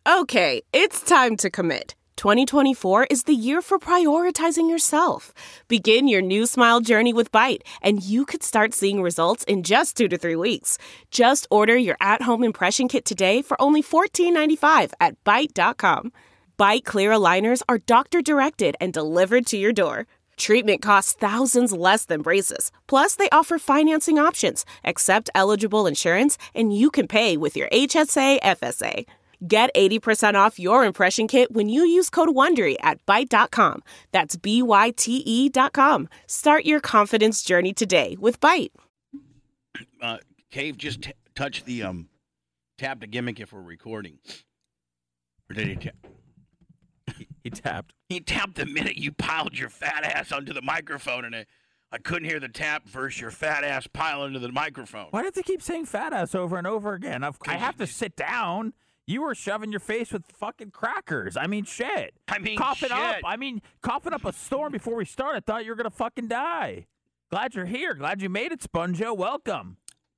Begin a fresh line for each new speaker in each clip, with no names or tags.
Okay, it's time to commit. 2024 is the year for prioritizing yourself. Begin your new smile journey with Byte, and you could start seeing results in just 2 to 3 weeks. Just order your at-home impression kit today for only $14.95 at Byte.com. Byte Clear aligners are doctor-directed and delivered to your door. Treatment costs thousands less than braces. Plus, they offer financing options, accept eligible insurance, and you can pay with your HSA FSA. Get 80% off your impression kit when you use code WONDERY at Byte.com. That's BYTE.com. Start your confidence journey today with Byte.
Cave just touched the tap to gimmick if we're recording. Or did he tap?
He tapped.
He tapped the minute you piled your fat ass onto the microphone, and I couldn't hear the tap versus your fat ass pile into the microphone.
Why do you have to keep saying fat ass over and over again? I have to sit down. You were shoving your face with fucking crackers. I mean, shit. Coughing up a storm before we start. I thought you were going to fucking die. Glad you're here. Glad you made it, Sponjo. Welcome.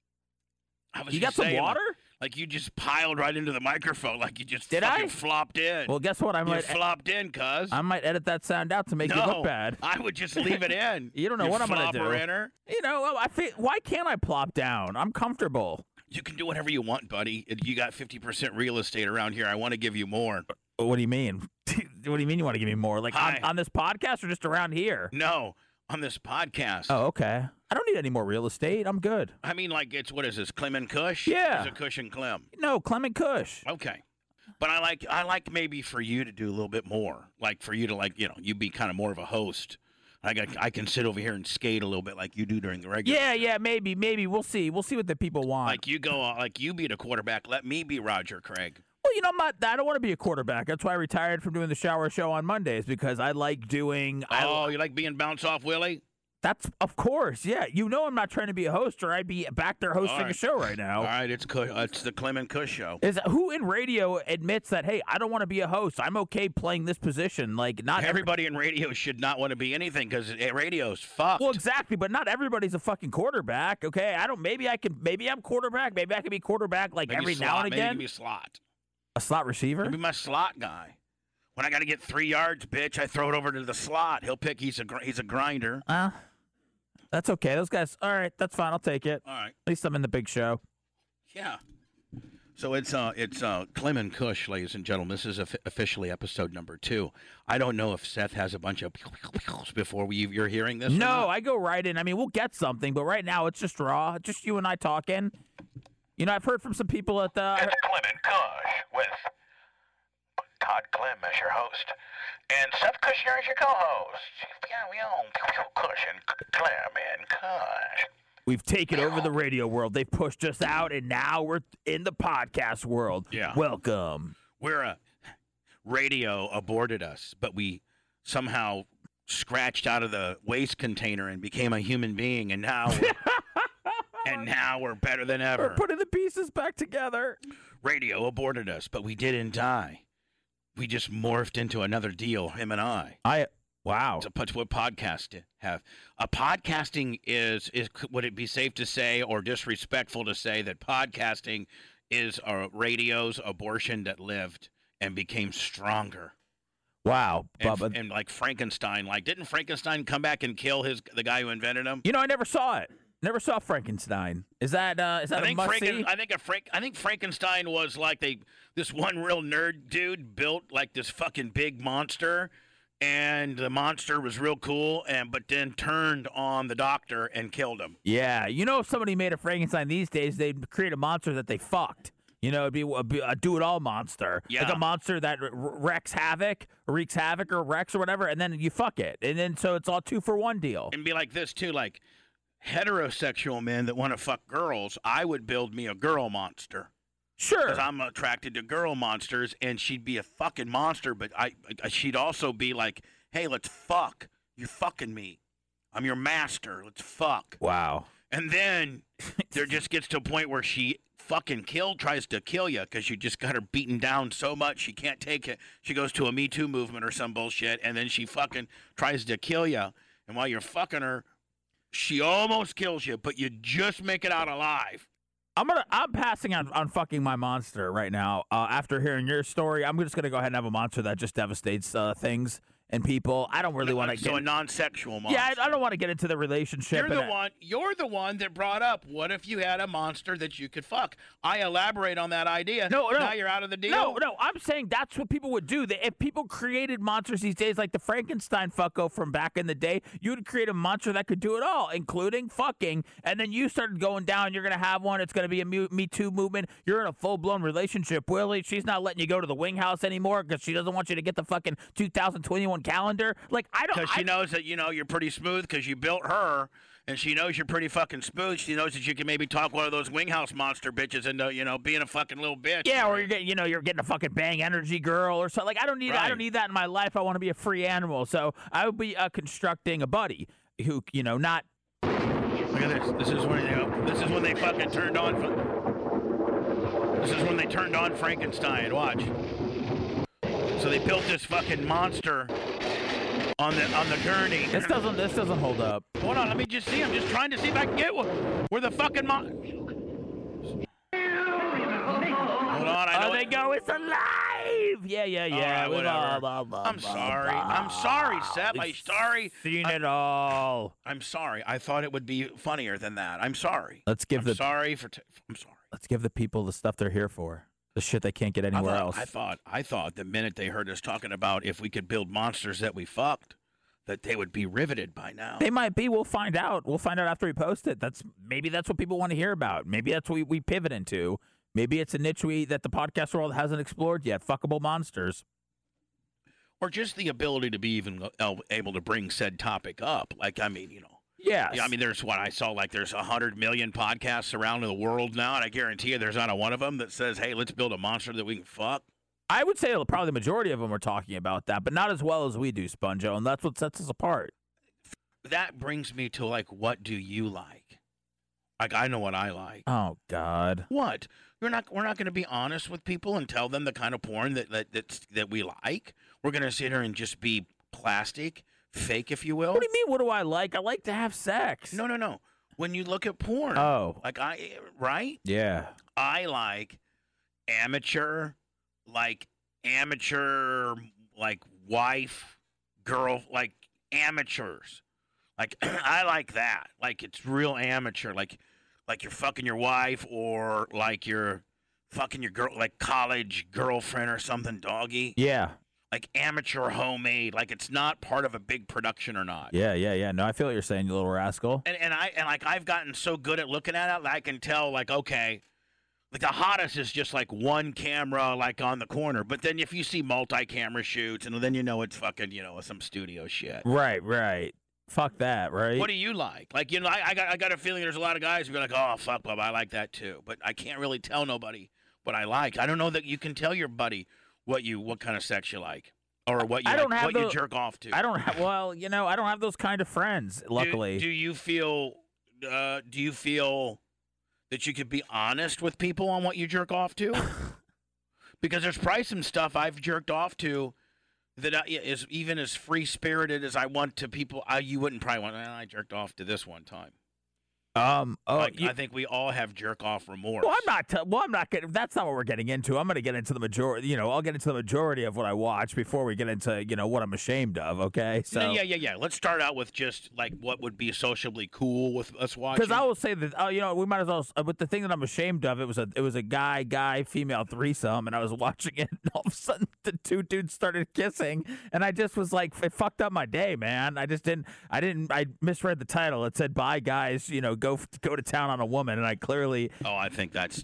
You got some water?
Like you just piled right into the microphone, like you just flopped in.
Well, guess what?
You flopped in, cuz.
I might edit that sound out to make it look bad.
I would just leave it in.
You don't know what I'm going to do.
Inner.
You know, why can't I plop down? I'm comfortable.
You can do whatever you want, buddy. You got 50% real estate around here. I want to give you more.
What do you mean? What do you mean you want to give me more? Like on this podcast or just around here?
No, on this podcast.
Oh, okay. I don't need any more real estate. I'm good.
I mean, like, what is this, Clem and Kush?
Yeah.
Is it Kush and Clem?
No, Clem and Kush.
Okay. But I like maybe for you to do a little bit more. Like for you to you be kind of more of a host. I can sit over here and skate a little bit like you do during the regular.
Yeah, maybe. We'll see. We'll see what the people want.
Like you be the quarterback. Let me be Roger Craig.
Well, you know, I don't want to be a quarterback. That's why I retired from doing the shower show on Mondays, because I like doing.
You like being bounce off Willie?
That's, of course, yeah. You know I'm not trying to be a host, or I'd be back there hosting a show right now.
All right, it's the Clem and Kush show.
Who in radio admits that, hey, I don't want to be a host. I'm okay playing this position. Like, not
everybody in radio should not want to be anything, because radio's fucked.
Well, exactly, but not everybody's a fucking quarterback, okay? Maybe I'm quarterback. Maybe I can be quarterback now and again.
Maybe you can be slot.
A slot receiver?
Maybe my slot guy. When I got to get 3 yards, bitch, I throw it over to the slot. He'll pick. He's a grinder.
That's okay. Those guys. All right, that's fine. I'll take it.
All right.
At least I'm in the big show.
Yeah. So it's Clem and Kush, ladies and gentlemen. This is officially episode number 2. I don't know if Seth has a bunch of before you're hearing this.
No, I go right in. I mean, we'll get something, but right now it's just raw. Just you and I talking. You know, I've heard from some people at the.
It's Clem and Kush with Todd Clem as your host and Seth Kushner as your co-host. Yeah, we own Kush and Clem and Kush.
We've taken over the radio world. They've pushed us out, and now we're in the podcast world.
Yeah.
Welcome.
Radio aborted us, but we somehow scratched out of the waste container and became a human being, and now we're better than ever.
We're putting the pieces back together.
Radio aborted us, but we didn't die. We just morphed into another deal, him and I.
Wow.
That's what podcasts have. Podcasting is, would it be safe to say or disrespectful to say that podcasting is radio's abortion that lived and became stronger?
Wow.
And like Frankenstein, didn't Frankenstein come back and kill the guy who invented him?
You know, I never saw it. Never saw Frankenstein. Is that a must-see?
I think Frankenstein was like this one real nerd dude built like this fucking big monster, and the monster was real cool, but then turned on the doctor and killed him.
Yeah, you know, if somebody made a Frankenstein these days, they'd create a monster that they fucked. You know, it'd be a do-it-all monster.
Yeah.
Like a monster that wreaks havoc or wrecks or whatever, and then you fuck it. And then so it's all 2-for-1 deal.
And be like this, too, like heterosexual men that want to fuck girls, I would build me a girl monster.
Sure.
Because I'm attracted to girl monsters, and she'd be a fucking monster, but she'd also be like, hey, let's fuck. You're fucking me. I'm your master. Let's fuck.
Wow.
And then there just gets to a point where she fucking tries to kill you because you just got her beaten down so much she can't take it. She goes to a Me Too movement or some bullshit, and then she fucking tries to kill you. And while you're fucking her, she almost kills you, but you just make it out alive.
I'm passing on fucking my monster right now. After hearing your story, I'm just gonna go ahead and have a monster that just devastates things and people. I don't really want to.
So a non-sexual monster.
Yeah, I don't want to get into the relationship.
You're the one that brought up. What if you had a monster that you could fuck? I elaborate on that idea.
No.
Now you're out of the deal.
No. I'm saying that's what people would do. If people created monsters these days, like the Frankenstein fucko from back in the day, you would create a monster that could do it all, including fucking. And then you started going down. You're gonna have one. It's gonna be a Me Too movement. You're in a full-blown relationship. Willie, she's not letting you go to the wing house anymore because she doesn't want you to get the fucking 2021 calendar. Like, I don't.
Because she knows that you're pretty smooth because you built her, and she knows you're pretty fucking smooth. She knows that you can maybe talk one of those wing house monster bitches into being a fucking little bitch.
Yeah, or you're getting a fucking bang energy girl or something. Like, I don't need that in my life. I want to be a free animal. So I would be constructing a buddy who not.
Look at this. This is when they fucking turned on. This is when they turned on Frankenstein. Watch. So they built this fucking monster on the gurney.
This doesn't hold up.
Hold on, let me just see. I'm just trying to see if I can get one. Where the fucking Hold on, I know.
They go. It's alive. Yeah.
Right, whatever. I'm sorry, Seth. I'm sorry.
Seen it all.
I'm sorry. I thought it would be funnier than that. I'm sorry.
I'm sorry.
Let's
give the people the stuff they're here for. The shit they can't get anywhere else.
I thought the minute they heard us talking about if we could build monsters that we fucked, that they would be riveted by now.
They might be. We'll find out. We'll find out after we post it. Maybe that's what people want to hear about. Maybe that's what we pivot into. Maybe it's a niche that the podcast world hasn't explored yet. Fuckable monsters.
Or just the ability to be even able to bring said topic up. Like, I mean,
Yes.
Yeah, I mean, there's 100 million podcasts around the world now, and I guarantee you there's not a one of them that says, hey, let's build a monster that we can fuck.
I would say probably the majority of them are talking about that, but not as well as we do, Sponjo, and that's what sets us apart.
That brings me to, what do you like? Like, I know what I like.
Oh, God.
What? We're not going to be honest with people and tell them the kind of porn that we like? We're going to sit here and just be plastic? Fake, if you will.
What do you mean, what do I like? I like to have sex.
No. When you look at porn.
Oh.
Right?
Yeah.
I like amateur, wife, girl, amateurs. I like that. It's real amateur. Like you're fucking your wife or you're fucking your girl, college girlfriend or something, doggy.
Yeah.
Amateur homemade, it's not part of a big production or not.
Yeah. No, I feel what you're saying, you little rascal.
And I've gotten so good at looking at it, I can tell, okay, the hottest is just one camera, on the corner. But then if you see multi-camera shoots, and then it's fucking, some studio shit.
Right. Fuck that, right?
What do you like? I got a feeling there's a lot of guys who be like, oh, fuck, Bob, I like that too. But I can't really tell nobody what I like. I don't know that you can tell your buddy what kind of sex you like, or what you jerk off to.
I don't have. Well, I don't have those kind of friends. Luckily,
do you feel that you could be honest with people on what you jerk off to? Because there's probably some stuff I've jerked off to that is even as free spirited as I want to people. You wouldn't probably want. I jerked off to this one time. I think we all have jerk off remorse.
Well, I'm not getting. That's not what we're getting into. I'm going to get into the majority. I'll get into the majority of what I watch before we get into what I'm ashamed of. Okay. So
yeah. Let's start out with just what would be sociably cool with us watching.
Because I will say that we might as well. With the thing that I'm ashamed of, it was a guy female threesome, and I was watching it, and all of a sudden the two dudes started kissing, and I just was like, it fucked up my day, man. I misread the title. It said, "Bye, guys. Go to town on a woman," and I clearly.
Oh, I think that's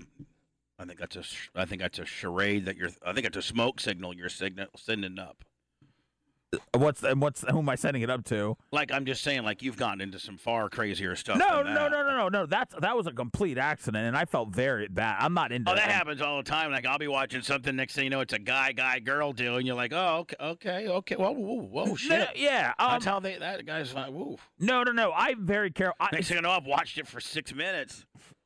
a charade I think it's a smoke signal you're sending up.
Who am I sending it up to?
I'm just saying, you've gotten into some far crazier stuff.
No. That was a complete accident, and I felt very bad. I'm not into.
Oh, that happens all the time. I'll be watching something, next thing you know, it's a guy girl deal, and you're like, oh, okay. Whoa, shit.
Yeah.
That's how that guy's like, woo.
No. I'm very careful.
Next thing you know, I've watched it for 6 minutes.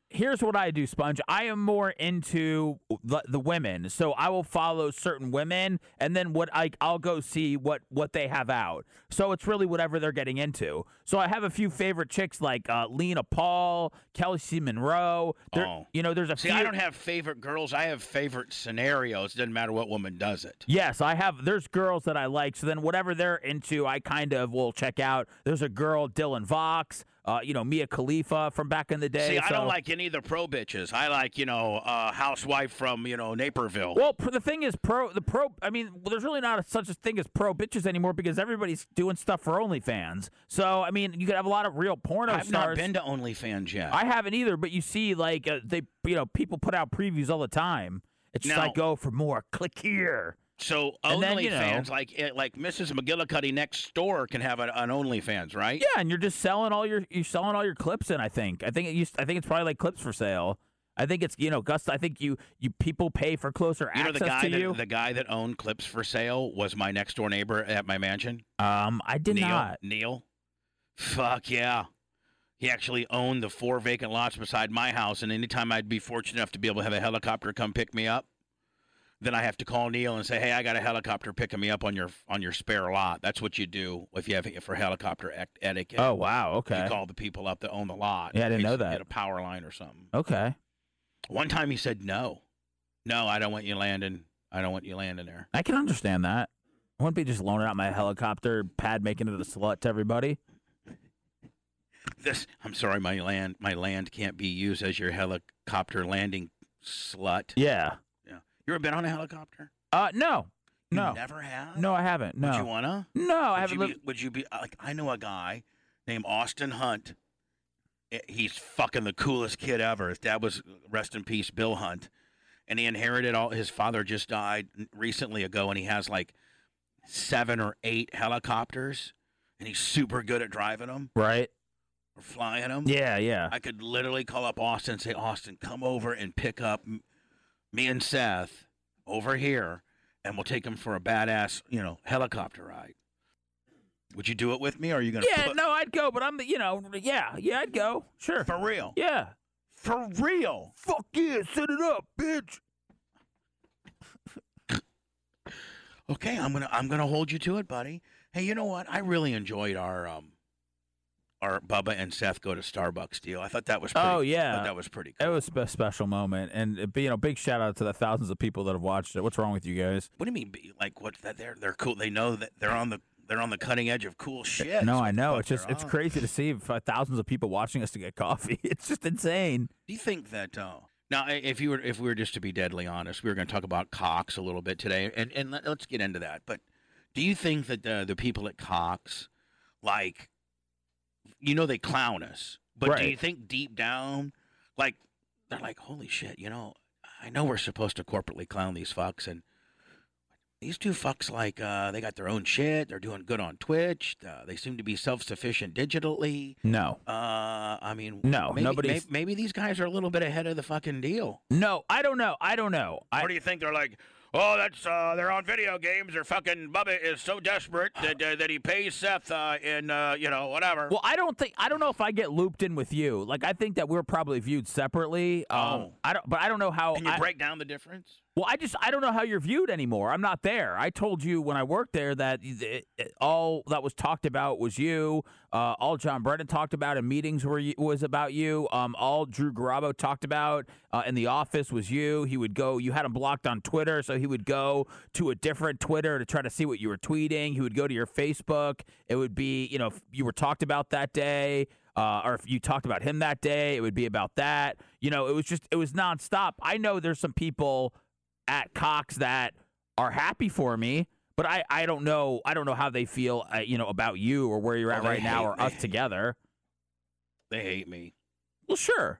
Here's what I do, Sponge. I am more into the women, so I will follow certain women, and then I'll go see what they have out. So it's really whatever they're getting into. So I have a few favorite chicks like Lena Paul, Kelsey Monroe. There's a few.
I don't have favorite girls. I have favorite scenarios. It doesn't matter what woman does it.
Yes, I have. There's girls that I like. So then whatever they're into, I kind of will check out. There's a girl, Dylan Vox. Mia Khalifa from back in the day.
See, I don't like any of the pro bitches. I like, housewife from, Naperville.
Well, the thing is, there's really not such a thing as pro bitches anymore because everybody's doing stuff for OnlyFans. So, I mean, you could have a lot of real porno stars.
I've not been to OnlyFans yet.
I haven't either, but you see, people put out previews all the time. It's just go for more. Click here.
So OnlyFans, like Mrs. McGillicuddy next door can have an OnlyFans, right?
Yeah, and you're just selling all your clips in. I think it's probably like clips for sale. I think it's Gus. I think you people pay for closer access to you.
The guy that owned clips for sale was my next door neighbor at my mansion.
I did not.
Neil. Fuck yeah. He actually owned the 4 vacant lots beside my house, and anytime I'd be fortunate enough to be able to have a helicopter come pick me up, then I have to call Neil and say, hey, I got a helicopter picking me up on your spare lot. That's what you do if you have it for helicopter etiquette.
Oh, wow. Okay.
You call the people up that own the lot.
Yeah, I didn't know that.
Get a power line or something.
Okay.
One time he said, no, I don't want you landing. I don't want you landing there.
I can understand that. I wouldn't be just loaning out my helicopter pad, making it a slut to everybody.
I'm sorry, my land can't be used as your helicopter landing slut.
Yeah.
You ever been on a helicopter?
No.
You never have?
No, I haven't. No.
Would you wanna?
No, I haven't.
Would you be like? I know a guy named Austin Hunt. He's fucking the coolest kid ever. His dad was, rest in peace, Bill Hunt, and he inherited all. His father just died recently ago, and he has like 7 or 8 helicopters, and he's super good at driving them.
Right.
Or flying them.
Yeah.
I could literally call up Austin and say, Austin, come over and pick up me and Seth over here, and we'll take him for a badass, helicopter ride. Would you do it with me, or are you going to?
Yeah, no, I'd go, but I'd go. Sure.
For real?
Yeah.
For real?
Fuck yeah, set it up, bitch.
Okay, I'm gonna hold you to it, buddy. Hey, you know what? I really enjoyed our Bubba and Seth go to Starbucks deal. I thought that was pretty, that was pretty cool.
It was a special moment, and big shout out to the thousands of people that have watched it. What's wrong with you guys?
What do you mean? Like what? That they're cool. They know that they're on the cutting edge of cool shit.
No, I know. It's crazy to see thousands of people watching us to get coffee. It's just insane.
Do you think that? Now, if we were just to be deadly honest, we were going to talk about Cox a little bit today, and let's get into that. But do you think that the people at Cox, like, they clown us, but
right.
Do you think deep down, like, they're like, holy shit, I know we're supposed to corporately clown these fucks, and these 2 fucks, like, they got their own shit. They're doing good on Twitch. They seem to be self-sufficient digitally.
No.
No. Maybe these guys are a little bit ahead of the fucking deal.
No, I don't know.
Or do you think they're like, oh, that's they're on video games. Or fucking Bubba is so desperate that he pays Seth in whatever.
Well, I don't know if I get looped in with you. Like, I think that we're probably viewed separately. I don't know how.
Can you break down the difference?
Well, I don't know how you're viewed anymore. I'm not there. I told you when I worked there that all that was talked about was you. All John Brennan talked about in meetings was about you. All Drew Garabo talked about in the office was you. He would go. You had him blocked on Twitter, so he would go to a different Twitter to try to see what you were tweeting. He would go to your Facebook. It would be, if you were talked about that day. Or if you talked about him that day, it would be about that. It was nonstop. I know there's some people at Cox that are happy for me, but I don't know how they feel about you or where you're at right now or us together.
They hate me.
Well, sure.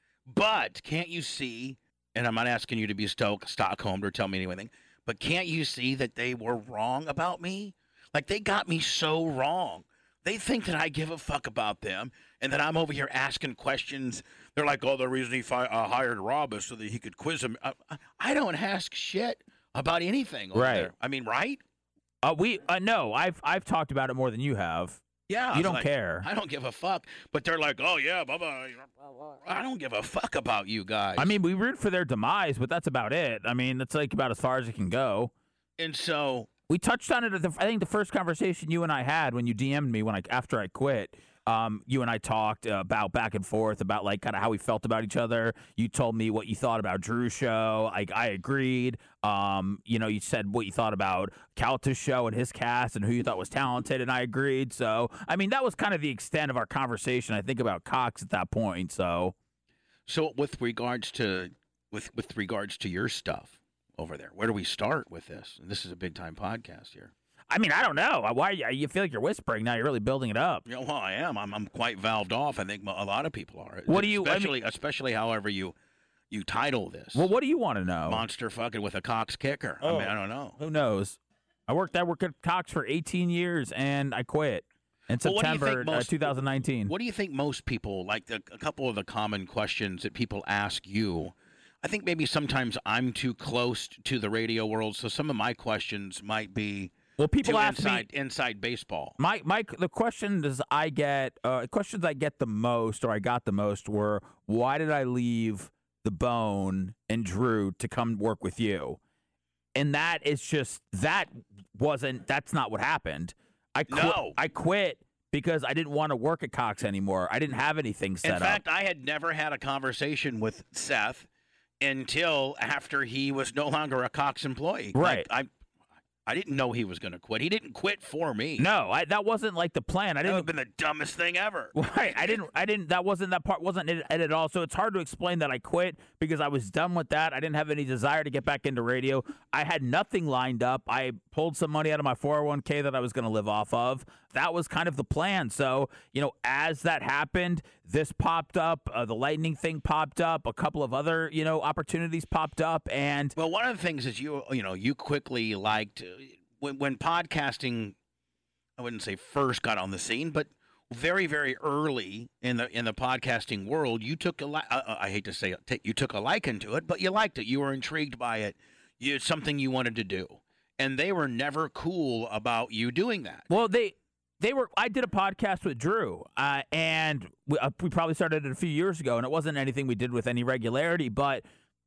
But can't you see, and I'm not asking you to be Stockholm or tell me anything, but can't you see that they were wrong about me? Like, they got me so wrong. They think that I give a fuck about them and that I'm over here asking questions. They're like, oh, the reason he hired Rob is so that he could quiz him. I don't ask shit about anything over
right
there. I mean, right?
No, I've talked about it more than you have.
Yeah.
You don't care.
I don't give a fuck. But they're like, oh, yeah, bye-bye. I don't give a fuck about you guys.
I mean, we root for their demise, but that's about it. I mean, that's like about as far as it can go.
And so
we touched on it. I think the first conversation you and I had when you DM'd me after I quit. You and I talked about back and forth about like kind of how we felt about each other. You told me what you thought about Drew's show. I agreed. You said what you thought about Calta's show and his cast and who you thought was talented, and I agreed. So, I mean, that was kind of the extent of our conversation, I think, about Cox at that point. So
with regards to your stuff over there, where do we start with this? This is a big time podcast here.
I mean, I don't know. Why you feel like you're whispering now? You're really building it up.
Yeah, well, I am. I'm quite valved off. I think a lot of people are.
What do you?
Especially however you title this.
Well, what do you want to know?
Monster fucking with a Cox kicker.
Oh,
I mean, I don't know.
Who knows? I worked at Cox for 18 years and I quit in September 2019.
What do you think most people like? A couple of the common questions that people ask you. I think maybe sometimes I'm too close to the radio world, so some of my questions might be.
Well, people ask
me inside baseball.
The questions I get the most, or I got the most, were why did I leave the Bone and Drew to come work with you? And that's not what happened. I quit because I didn't want to work at Cox anymore. I didn't have anything set up.
In fact, I had never had a conversation with Seth until after he was no longer a Cox employee.
Right.
I didn't know he was going to quit. He didn't quit for me.
No, that wasn't like the plan.
That would have been the dumbest thing ever.
Right. That part wasn't it at all. So it's hard to explain that I quit because I was done with that. I didn't have any desire to get back into radio. I had nothing lined up. I pulled some money out of my 401k that I was going to live off of. That was kind of the plan. So, as that happened, this popped up, the Lightning thing popped up, a couple of other, opportunities popped up. And
well, one of the things is you quickly liked when podcasting, I wouldn't say first got on the scene, but very, very early in the podcasting world, you took I hate to say it, you took a liking to it, but you liked it. You were intrigued by it. It's something you wanted to do. And they were never cool about you doing that.
Well, I did a podcast with Drew, and we probably started it a few years ago, and it wasn't anything we did with any regularity, but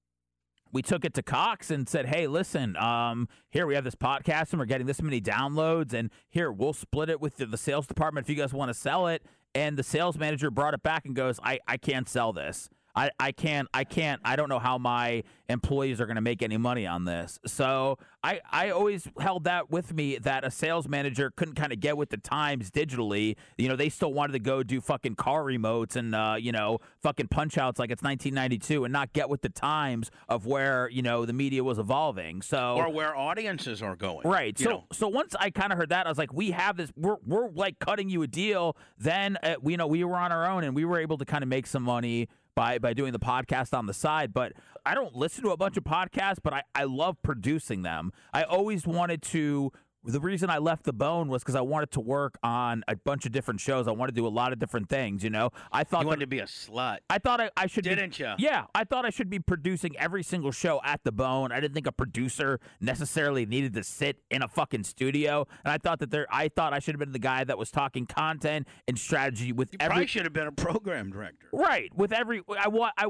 we took it to Cox and said, hey, listen, here we have this podcast, and we're getting this many downloads, and here, we'll split it with the sales department if you guys want to sell it. And the sales manager brought it back and goes, I can't sell this. I can't. I don't know how my employees are going to make any money on this. So I always held that with me, that a sales manager couldn't kind of get with the times digitally. They still wanted to go do fucking car remotes and, fucking punch outs like it's 1992 and not get with the times of where, the media was evolving. So
or where audiences are going.
Right. So once I kind of heard that, I was like, we have this, we're like cutting you a deal. Then, we were on our own and we were able to kind of make some money by doing the podcast on the side. But I don't listen to a bunch of podcasts, but I love producing them. I always wanted to. The reason I left the Bone was because I wanted to work on a bunch of different shows. I wanted to do a lot of different things, I thought
you wanted to be a slut.
I thought I should.
Didn't you?
Yeah, I thought I should be producing every single show at the Bone. I didn't think a producer necessarily needed to sit in a fucking studio. And I thought I should have been the guy that was talking content and strategy with
you probably should have been a program director.
Right. With every I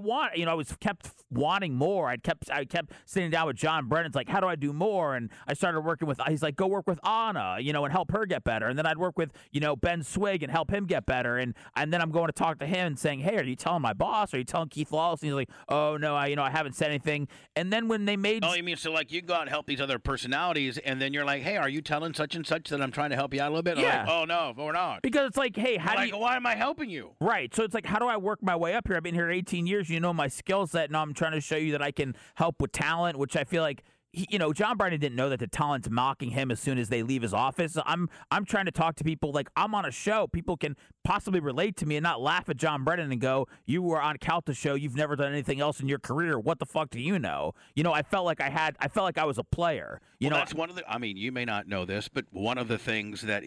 was kept wanting more. I kept sitting down with John Brennan's like, how do I do more? And I started working with. He's like, go work with Anna, and help her get better. And then I'd work with, Ben Swig and help him get better. And then I'm going to talk to him and saying, hey, are you telling my boss? Are you telling Keith Lawless? And he's like, oh, no, I haven't said anything. And then when they made...
Oh, you mean, so like you go out and help these other personalities, and then you're like, hey, are you telling such and such that I'm trying to help you out a little bit?
Yeah.
Like, oh, no, we're not.
Because it's like, hey,
why am I helping you?
Right. So it's like, how do I work my way up here? I've been here 18 years. You know my skill set. Now I'm trying to show you that I can help with talent, which I feel like... John Brennan didn't know that the talent's mocking him as soon as they leave his office. So I'm trying to talk to people like I'm on a show. People can possibly relate to me and not laugh at John Brennan and go, you were on Calta's show. You've never done anything else in your career. What the fuck do you know? I felt like I was a player.
That's one of the, you may not know this, but one of the things that,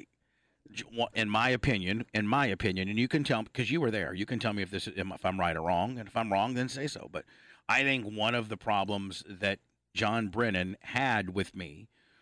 in my opinion, and you can tell, because you were there, you can tell me if I'm right or wrong. And if I'm wrong, then say so. But I think one of the problems that John Brennan had with me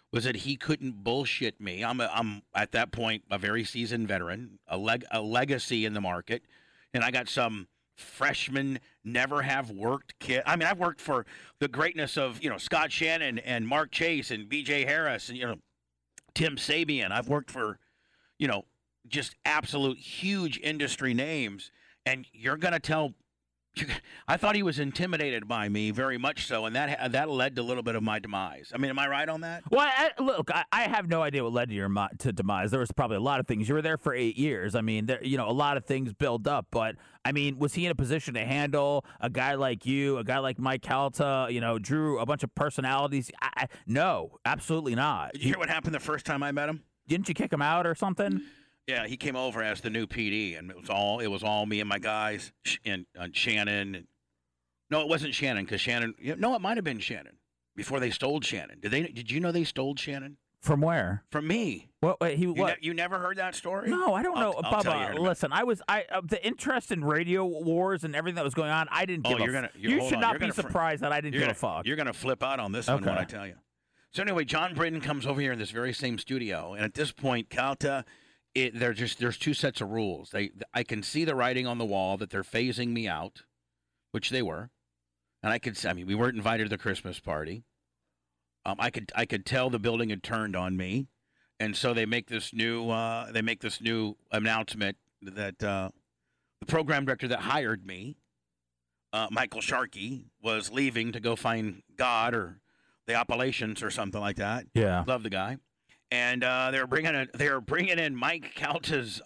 was that he couldn't bullshit me. I'm at that point a very seasoned veteran, a legacy in the market, and I got some freshman, never have worked kid. I mean, I've worked for the greatness of, Scott Shannon and Mark Chase and B.J. Harris and, Tim Sabian. I've worked for, just absolute huge industry names. And you're going to tell – I thought he was intimidated by me very much so, and that led to a little bit of my demise. I mean, am I right on that?
Well, look, I have no idea what led to your demise. There was probably a lot of things. You were there for 8 years. I mean, a lot of things build up. But, I mean, was he in a position to handle a guy like you, a guy like Mike Calta, Drew, a bunch of personalities? No, absolutely not.
Did you hear what happened the first time I met him?
Didn't you kick him out or something?
Yeah, he came over as the new PD, and it was all me and my guys and Shannon. No, it wasn't Shannon because Shannon. No, it might have been Shannon before they stole Shannon. Did you know they stole Shannon?
From where?
From me.
What?
You never heard that story?
No, I don't know. Bubba, listen, the interest in radio wars and everything that was going on, I didn't give a fuck. You should not be surprised that I didn't give a fuck.
You're going to flip out on this one when I tell you. So anyway, John Britton comes over here in this very same studio, and at this point, Calta. There's two sets of rules. I can see the writing on the wall that they're phasing me out, which they were, and we weren't invited to the Christmas party. I could tell the building had turned on me, and so they make this new announcement that the program director that hired me, Michael Sharkey, was leaving to go find God or the Appalachians or something like that.
Yeah,
love the guy. And they were bringing in Mike Calta's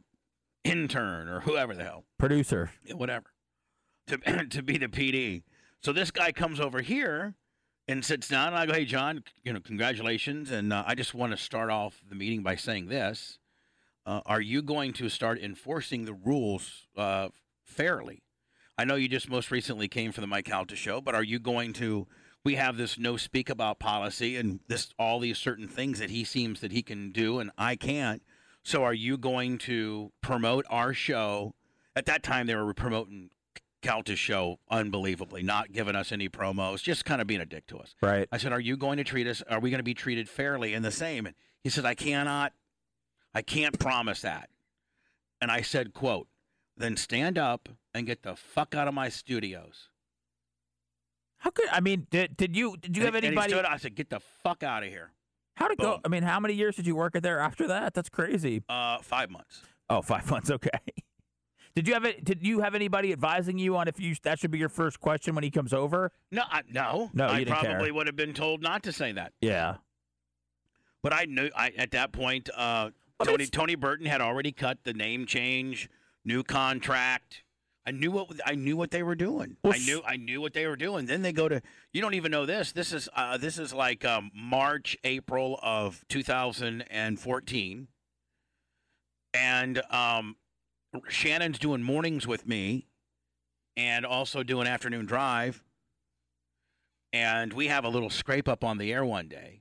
intern or whoever the hell,
producer,
whatever, to be the PD. So this guy comes over here and sits down, and I go, "Hey, John, congratulations." And I just want to start off the meeting by saying this: are you going to start enforcing the rules fairly? I know you just most recently came from the Mike Calta show, but are you going to? We have this no speak about policy and all these certain things that he seems that he can do and I can't. So are you going to promote our show? At that time, they were promoting Calta's show unbelievably, not giving us any promos, just kind of being a dick to us.
Right.
I said, are we going to be treated fairly and the same? And he said, I can't promise that. And I said, quote, then stand up and get the fuck out of my studios.
How could did you have anybody?
And he stood up, I said, "Get the fuck out of here."
How'd it go? I mean, how many years did you work there after that? That's crazy.
5 months.
Oh, 5 months. Okay. Did you have anybody advising you on that should be your first question when he comes over?
No.
I
probably would have been told not to say that.
Yeah.
But I knew at that point, Tony Burton had already cut the name change, new contract. I knew what they were doing. Well, I knew what they were doing. Then they go to, you don't even know this. This is like March, April of 2014, and Shannon's doing mornings with me, and also doing afternoon drive. And we have a little scrape up on the air one day,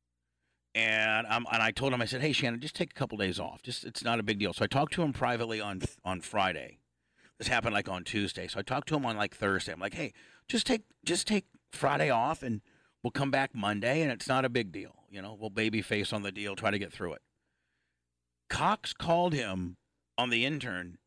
and I told him, I said, hey Shannon, just take a couple days off. It's not a big deal. So I talked to him privately on Friday. This happened like on Tuesday. So I talked to him on like Thursday. I'm like, hey, just take Friday off and we'll come back Monday and it's not a big deal. We'll baby face on the deal, try to get through it. Cox called him on the interim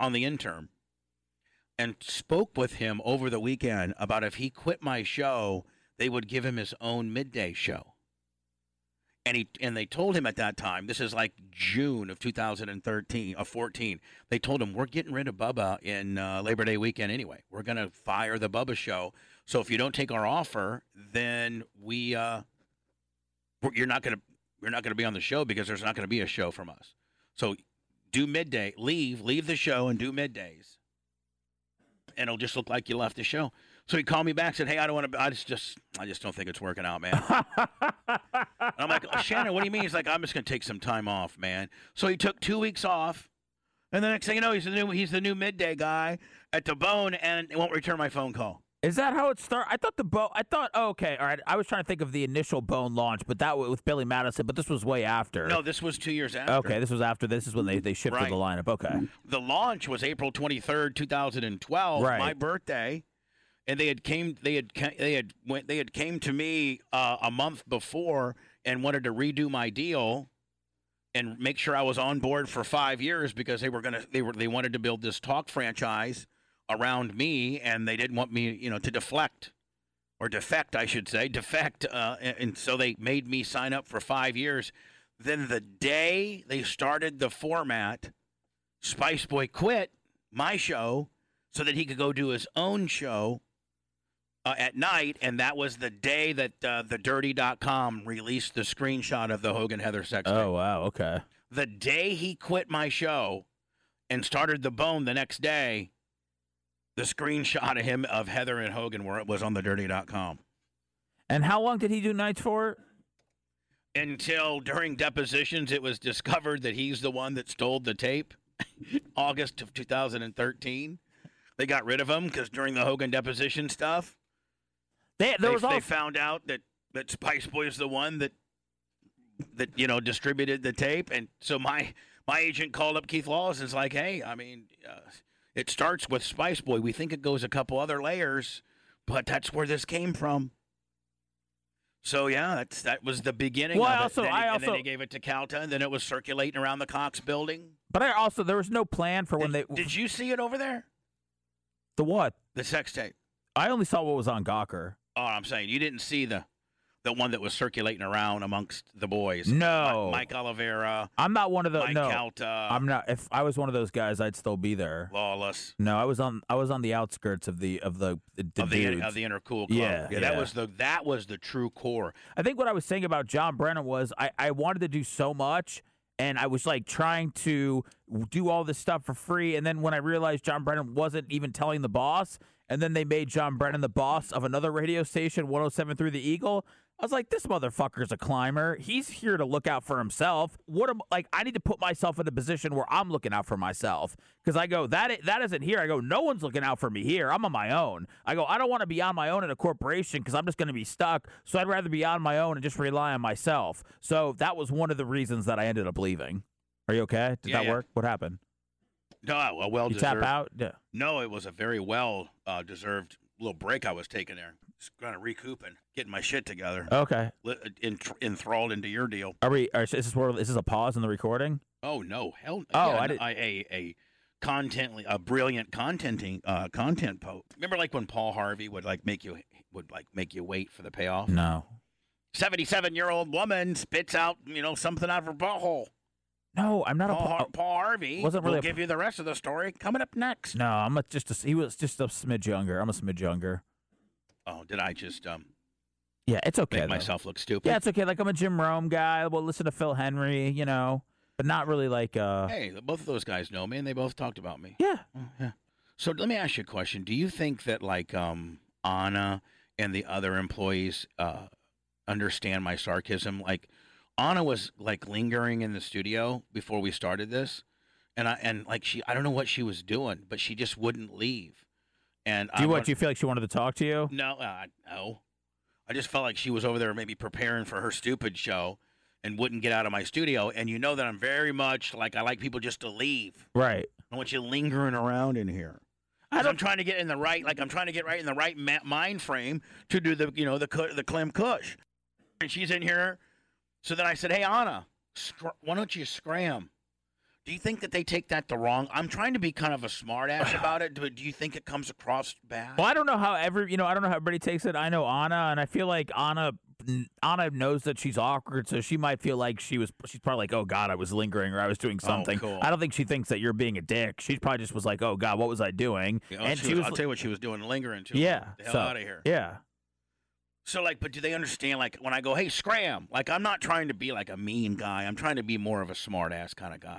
and spoke with him over the weekend about if he quit my show, they would give him his own midday show. And they told him at that time, this is like June of 2014. They told him, we're getting rid of Bubba in Labor Day weekend anyway. We're going to fire the Bubba show. So if you don't take our offer, then you're not going to be on the show because there's not going to be a show from us. So do midday, leave the show and do middays. And it'll just look like you left the show. So he called me back and said, hey, I don't want to, I just don't think it's working out, man. And I'm like, oh, Shannon, what do you mean? He's like, I'm just going to take some time off, man. So he took 2 weeks off. And the next thing you know, he's the new midday guy at the Bone and won't return my phone call.
Is that how it started? Okay, all right. I was trying to think of the initial Bone launch, but that was with Billy Madison, but this was way after.
No, this was 2 years after.
Okay, this was after. This is when they shifted the lineup. Okay.
The launch was April 23rd, 2012, my birthday. And they had came to me a month before and wanted to redo my deal and make sure I was on board for 5 years because they wanted to build this talk franchise around me, and they didn't want me, to defect, I should say, and so they made me sign up for 5 years. Then the day they started the format, Spice Boy quit my show so that he could go do his own show at night, and that was the day that thedirty.com released the screenshot of the Hogan Heather sex tape.
Oh, wow, okay.
The day he quit my show and started the Bone the next day, the screenshot of him, of Heather and Hogan, where it was on thedirty.com.
And how long did he do nights for?
Until during depositions, it was discovered that he's the one that stole the tape. August of 2013. They got rid of him because during the Hogan deposition stuff, they found out that Spice Boy is the one that distributed the tape. And so my agent called up Keith Lawless and was like, hey, it starts with Spice Boy. We think it goes a couple other layers, but that's where this came from. So, yeah, that was the beginning of it. And then they gave it to Calta, and then it was circulating around the Cox building.
But there was no plan for when they...
Did you see it over there?
The what?
The sex tape.
I only saw what was on Gawker.
Oh, I'm saying you didn't see the one that was circulating around amongst the boys.
No.
Mike Oliveira.
I'm not one of those.
Mike Calta.
I'm not. If I was one of those guys, I'd still be there.
Lawless.
No, I was on the outskirts of the
inner cool club.
Yeah.
That was the true core.
I think what I was saying about John Brennan was I wanted to do so much, and I was like trying to do all this stuff for free, and then when I realized John Brennan wasn't even telling the boss, and then they made John Brennan the boss of another radio station, 107.3 The Eagle. I was like, this motherfucker's a climber. He's here to look out for himself. I need to put myself in a position where I'm looking out for myself. Because I go, that isn't here. I go, no one's looking out for me here. I'm on my own. I go, I don't want to be on my own in a corporation because I'm just going to be stuck. So I'd rather be on my own and just rely on myself. So that was one of the reasons that I ended up leaving. Are you okay? Did that work? What happened?
No, a well-deserved.
You tap out? Yeah.
No, it was a very well-deserved little break I was taking there. Just kind of recouping, getting my shit together.
Okay.
Enthralled into your deal.
Is this a pause in the recording?
Oh no, hell no.
Oh,
yeah,
I did.
a brilliant content post. Remember, like when Paul Harvey would make you wait for the payoff.
No.
77-year-old woman spits out something out of her butthole.
No, I'm not
Paul Harvey.
Wasn't really.
We'll give you the rest of the story coming up next.
No, he was just a smidge younger. I'm a smidge younger.
Oh, did I just
Yeah, it's okay.
Make myself look stupid.
Yeah, it's okay. Like I'm a Jim Rome guy. We'll listen to Phil Henry, but not really like.
Hey, both of those guys know me, and they both talked about me.
Yeah.
Yeah. So let me ask you a question. Do you think that Anna and the other employees understand my sarcasm? Like, Anna was lingering in the studio before we started this, and I don't know what she was doing, but she just wouldn't leave. And
do you feel like she wanted to talk to you?
No, no. I just felt like she was over there maybe preparing for her stupid show and wouldn't get out of my studio. And you know that I'm very much I like people just to leave.
Right.
I want you lingering around in here. I'm trying to get in the right, I'm trying to get right in the right mind frame to do the Clem Kush. And she's in here. So then I said, hey, Anna, why don't you scram? Do you think that they take that the wrong? I'm trying to be kind of a smart ass about it. Do you think it comes across bad?
Well, I don't know how I don't know how everybody takes it. I know Anna, and I feel like Anna knows that she's awkward, so she might feel like she's probably like, oh God, I was lingering or I was doing something.
Oh, cool.
I don't think she thinks that you're being a dick. She probably just was like, oh God, what was I doing?
Yeah, and I'll tell you what she was doing, lingering too.
Yeah.
The hell out of here.
Yeah.
So, but do they understand, when I go, hey, scram, I'm not trying to be, a mean guy. I'm trying to be more of a smart-ass kind of guy.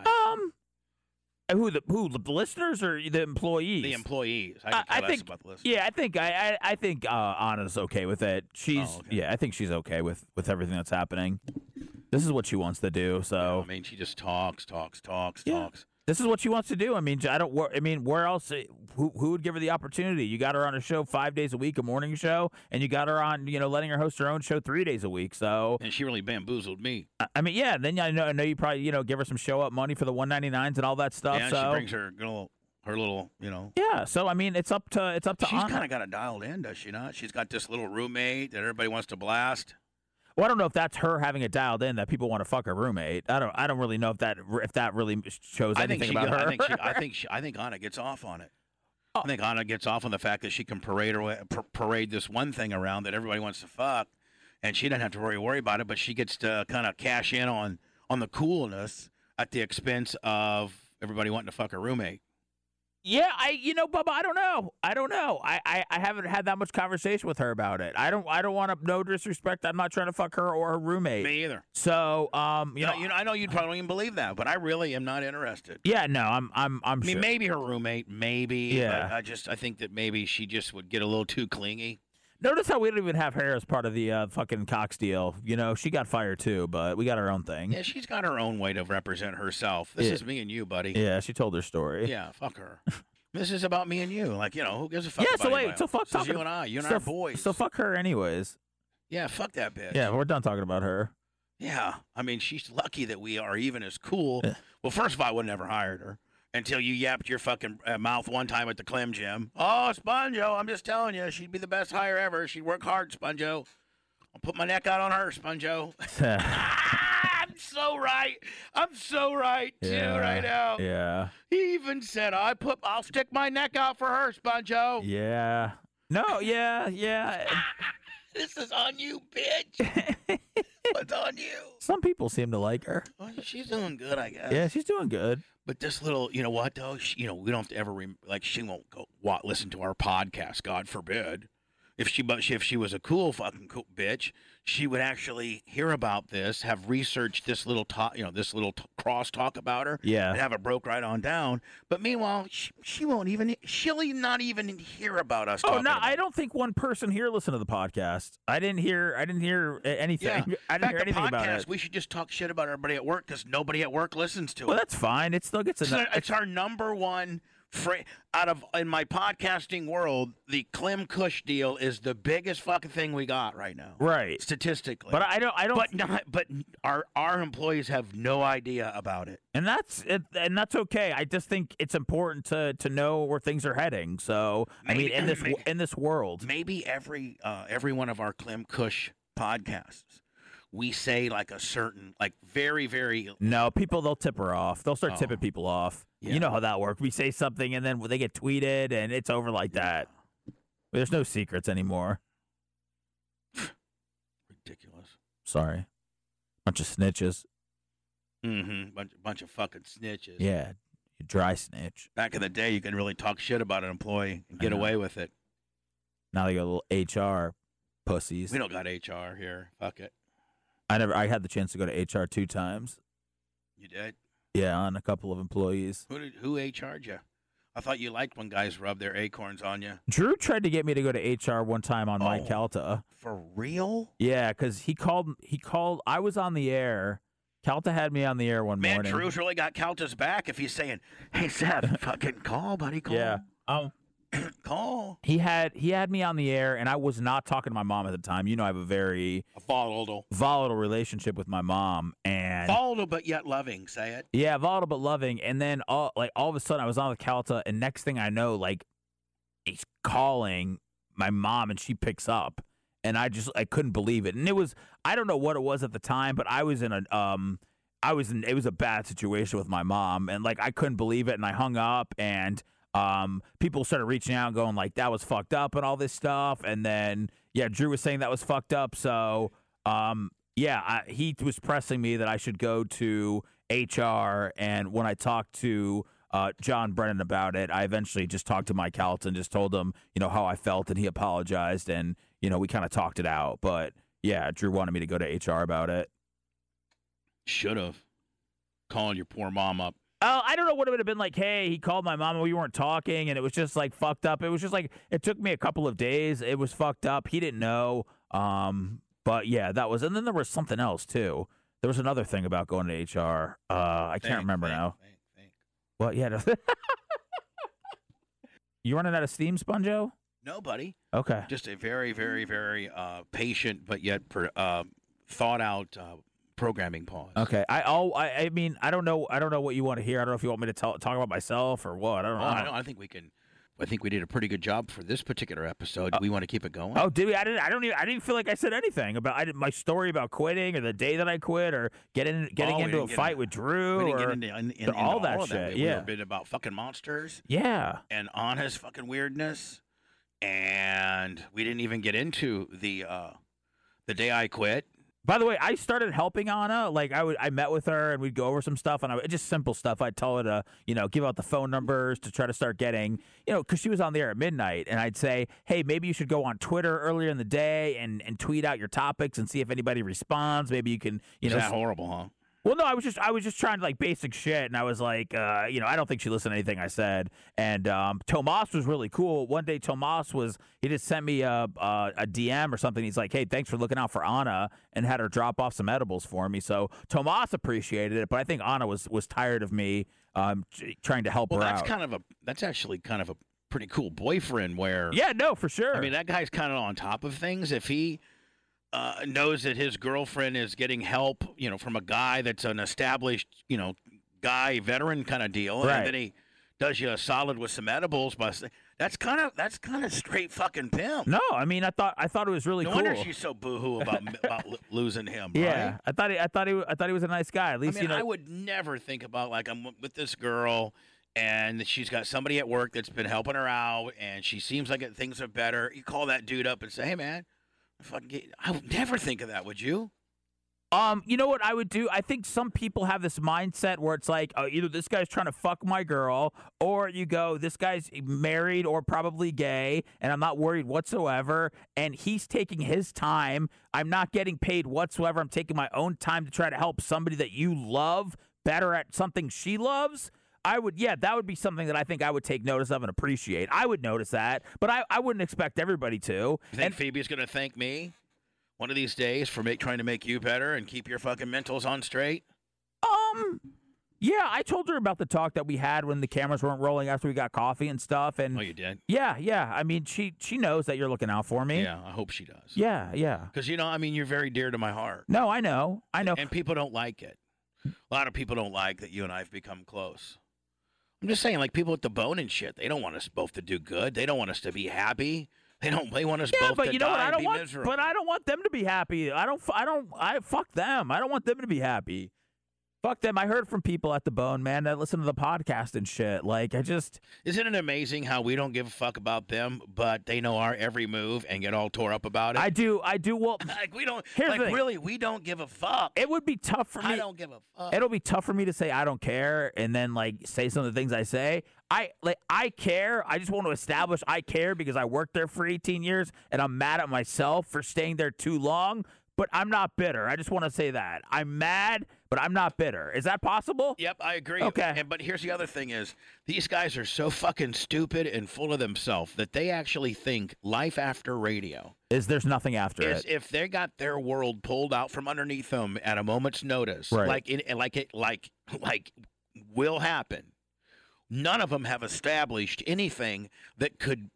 Who, the listeners or the employees?
The employees. I think about the listeners.
Yeah, I think Anna's okay with it. Yeah, I think she's okay with everything that's happening. This is what she wants to do, so.
Yeah, she just talks.
This is what she wants to do. Where else? Who would give her the opportunity? You got her on a show 5 days a week, a morning show, and you got her on, letting her host her own show 3 days a week. So.
And she really bamboozled me.
Yeah. Then I know you probably give her some show up money for the $199s and all that stuff.
Yeah,
so.
she brings her little her little, you know.
Yeah. So I mean, it's up to
She's kind of got it dialed in, does she not? She's got this little roommate that everybody wants to blast.
Well, I don't know if that's her having it dialed in that people want to fuck her roommate. I don't really know if that really shows anything about her.
I think Anna gets off on it. Oh. I think Anna gets off on the fact that she can parade this one thing around that everybody wants to fuck, and she doesn't have to worry about it. But she gets to kind of cash in on the coolness at the expense of everybody wanting to fuck her roommate.
Yeah, Bubba, I don't know. I haven't had that much conversation with her about it. I don't want to, no disrespect. I'm not trying to fuck her or her roommate.
Me either.
So,
I know you'd probably don't even believe that, but I really am not interested.
Yeah, no, I'm
I mean,
sure.
maybe her roommate, maybe.
Yeah.
But I think that maybe she just would get a little too clingy.
Notice how we don't even have her as part of the fucking Cox deal. You know, she got fired too, but we got our own thing.
Yeah, she's got her own way to represent herself. This is me and you, buddy.
Yeah, she told her story.
Yeah, fuck her. This is about me and you. Like, who gives a fuck about
anybody? So fuck
this is you and I. You and our boys.
So fuck her anyways.
Yeah, fuck that bitch.
Yeah, we're done talking about her.
Yeah, I mean, she's lucky that we are even as cool. Yeah. Well, first of all, I would never hired her. Until you yapped your fucking mouth one time at the Clem Gym. Oh, Sponjo, I'm just telling you, she'd be the best hire ever. She'd work hard, Sponjo. I'll put my neck out on her, Sponjo. I'm so right. I'm so right, too, right now.
Yeah.
He even said, I'll stick my neck out for her, Sponjo.
Yeah. No, yeah.
This is on you, bitch. It's on you.
Some people seem to like her.
Well, she's doing good, I guess.
Yeah, she's doing good.
But this little, you know what, though? We don't have to ever, she won't go listen to our podcast, God forbid. If she was a cool fucking cool bitch, she would actually hear about this, have researched this little cross talk about her, and have it broke right on down. But meanwhile, she'll not even hear about us.
Oh no, I don't think one person here listened to the podcast. I didn't hear anything.
Yeah.
I didn't hear anything about it.
We should just talk shit about everybody at work because nobody at work listens to it.
Well, that's fine. It still gets
it's our number one. In my podcasting world, the Clem Kush deal is the biggest fucking thing we got right now.
Right.
Statistically.
But I don't
But our employees have no idea about it.
And that's okay. I just think it's important to know where things are heading. So, maybe, in this world,
maybe every one of our Clem Kush podcasts, we say like a certain, like very, very...
No, they'll tip her off. They'll start tipping people off. Yeah. You know how that works. We say something and then they get tweeted and it's over like that. There's no secrets anymore.
Ridiculous.
Sorry. Bunch of snitches.
Mm-hmm. Bunch of fucking snitches.
Yeah. You dry snitch.
Back in the day, you could really talk shit about an employee and get away with it.
Now they got little HR pussies.
We don't got HR here. Fuck it.
I had the chance to go to HR 2 times.
You did?
Yeah, on a couple of employees.
Who HR'd you? I thought you liked when guys rub their acorns on you.
Drew tried to get me to go to HR one time on my Calta.
For real?
Yeah, because he called. I was on the air. Calta had me on the air one morning.
Man, Drew's really got Calta's back if he's saying, "Hey, Seth, fucking call, buddy, call."
Yeah.
Call.
He had me on the air, and I was not talking to my mom at the time. You know, I have a very volatile relationship with my mom, and
volatile but yet loving. Say it.
Yeah, volatile but loving. And then all of a sudden, I was on the Calta, and next thing I know, he's calling my mom, and she picks up, and I couldn't believe it. And it was, I don't know what it was at the time, but I was in it was a bad situation with my mom, and I couldn't believe it, and I hung up, and people started reaching out and going that was fucked up and all this stuff. And then, Drew was saying that was fucked up. So, he was pressing me that I should go to HR. And when I talked to John Brennan about it, I eventually just talked to Mike Calton and just told him, how I felt, and he apologized, and, we kind of talked it out. But Drew wanted me to go to HR about it.
Should have. Calling your poor mom up.
I don't know what it would have been like. Hey, he called my mom and we weren't talking, and it was just fucked up. It was just it took me a couple of days. It was fucked up. He didn't know. But that was, and then there was something else too. There was another thing about going to HR. I can't remember now. What? Yeah. You running out of steam, Sponjo?
No, buddy.
Okay.
Just a very, very, very patient, but yet thought out programming pause.
Okay. I mean, I don't know what you want to hear. I don't know if you want me to talk about myself or what. I don't know.
I think we can. I think we did a pretty good job for this particular episode. We want to keep it going.
Oh, did we? I didn't feel like I said anything about my story about quitting or the day that I quit or getting into a fight with Drew
or into
all that shit.
We were a bit about fucking monsters.
Yeah.
And Anna's fucking weirdness. And we didn't even get into the day I quit.
By the way, I started helping Anna. Like I met with her and we'd go over some stuff, and just simple stuff. I'd tell her to, give out the phone numbers to try to start getting, because she was on the air at midnight, and I'd say, hey, maybe you should go on Twitter earlier in the day and tweet out your topics and see if anybody responds. Maybe you can,
Is that horrible, huh?
Well, no, I was just trying to basic shit, and I was like, I don't think she listened to anything I said. And Tomas was really cool. One day, he just sent me a DM or something. He's like, hey, thanks for looking out for Anna, and had her drop off some edibles for me. So Tomas appreciated it, but I think Anna was tired of me trying to help her out.
That's actually kind of a pretty cool boyfriend. Where
for sure.
I mean, that guy's kind of on top of things. If he knows that his girlfriend is getting help, from a guy that's an established, guy, veteran kind of deal,
right.
And then he does you a solid with some edibles, but that's kind of straight fucking pimp.
No, I mean, I thought it was really
cool. No wonder she's so boohoo about losing him.
Yeah,
right?
I thought he was a nice guy. At least
I would never think about I'm with this girl, and she's got somebody at work that's been helping her out, and she seems like things are better. You call that dude up and say, hey, man. I would never think of that, would you?
You know what I would do? I think some people have this mindset where it's like, either this guy's trying to fuck my girl, or you go, this guy's married or probably gay, and I'm not worried whatsoever, and he's taking his time. I'm not getting paid whatsoever. I'm taking my own time to try to help somebody that you love better at something she loves. That would be something that I think I would take notice of and appreciate. I would notice that, but I wouldn't expect everybody to.
You think Phoebe's going to thank me one of these days for trying to make you better and keep your fucking mentals on straight?
Yeah, I told her about the talk that we had when the cameras weren't rolling after we got coffee and stuff. And
oh, you did?
Yeah. I mean, she knows that you're looking out for me.
Yeah, I hope she does.
Yeah.
Because, you're very dear to my heart.
No, I know.
And people don't like it. A lot of people don't like that you and I have become close. I'm just saying, people at the bone and shit, they don't want us both to do good. They don't want us to be happy. They want us both to die and be miserable.
But I don't want them to be happy. Fuck them. I don't want them to be happy. Fuck them. I heard from people at the bone, man, that listen to the podcast and shit.
Isn't it amazing how we don't give a fuck about them, but they know our every move and get all tore up about it?
I do. Well,
we don't. Really, we don't give a fuck.
It would be tough for me.
I don't give a fuck.
It'll be tough for me to say I don't care and then say some of the things I say. I care. I just want to establish I care because I worked there for 18 years and I'm mad at myself for staying there too long. But I'm not bitter. I just want to say that. I'm mad, but I'm not bitter. Is that possible?
Yep, I agree.
Okay.
But here's the other thing is, these guys are so fucking stupid and full of themselves that they actually think life after radio
there's nothing after it.
If they got their world pulled out from underneath them at a moment's notice,
right.
like will happen, none of them have established anything that could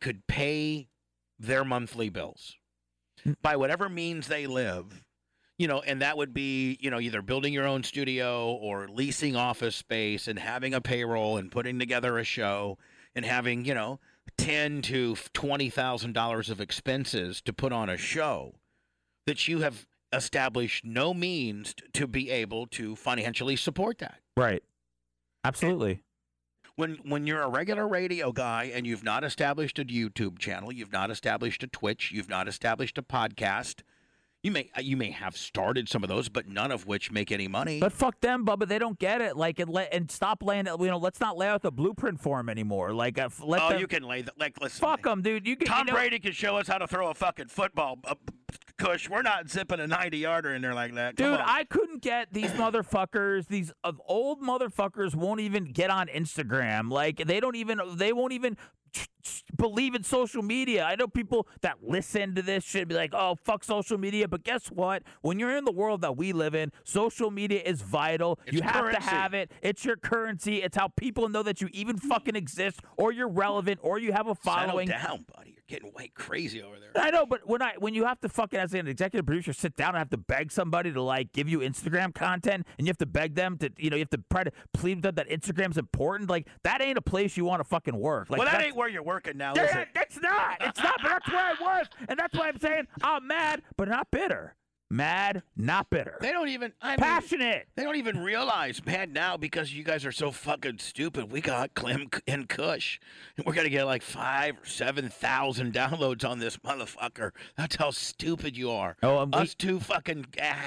pay their monthly bills. By whatever means they live, and that would be, either building your own studio or leasing office space and having a payroll and putting together a show and having, $10,000 to $20,000 of expenses to put on a show, that you have established no means to be able to financially support that.
Right. Absolutely.
When you're a regular radio guy and you've not established a YouTube channel, you've not established a Twitch, you've not established a podcast, you may have started some of those, but none of which make any money.
But fuck them, Bubba. They don't get it. And stop laying it. Let's not lay out the blueprint for them anymore.
You can lay the listen.
Fuck them, dude.
Tom Brady can show us how to throw a fucking football. Kush, we're not zipping a 90-yarder in there like that.
Dude, I couldn't get these motherfuckers. These old motherfuckers won't even get on Instagram. They won't even believe in social media. I know people that listen to this should be like, oh, fuck social media. But guess what? When you're in the world that we live in, social media is vital.
It's
you have
currency.
to have it. It's your currency. It's how people know that you even fucking exist, or you're relevant, or you have a following.
Settle down, buddy. You're getting way crazy over there.
I know, but when you have to fucking, as an executive producer, sit down and have to beg somebody to like give you Instagram content, and you have to beg them to, you have to try to plead with them that Instagram's important. Like, that ain't a place you want to fucking work. Like,
well, that ain't where you're working now, is it?
It's not. It's not, but that's where I was. And that's why I'm saying I'm mad, but not bitter. Mad, not bitter.
They don't even...
Passionate.
They don't even realize mad now because you guys are so fucking stupid. We got Clem and Kush. And we're going to get like 5,000 or 7,000 downloads on this motherfucker. That's how stupid you are. Us two fucking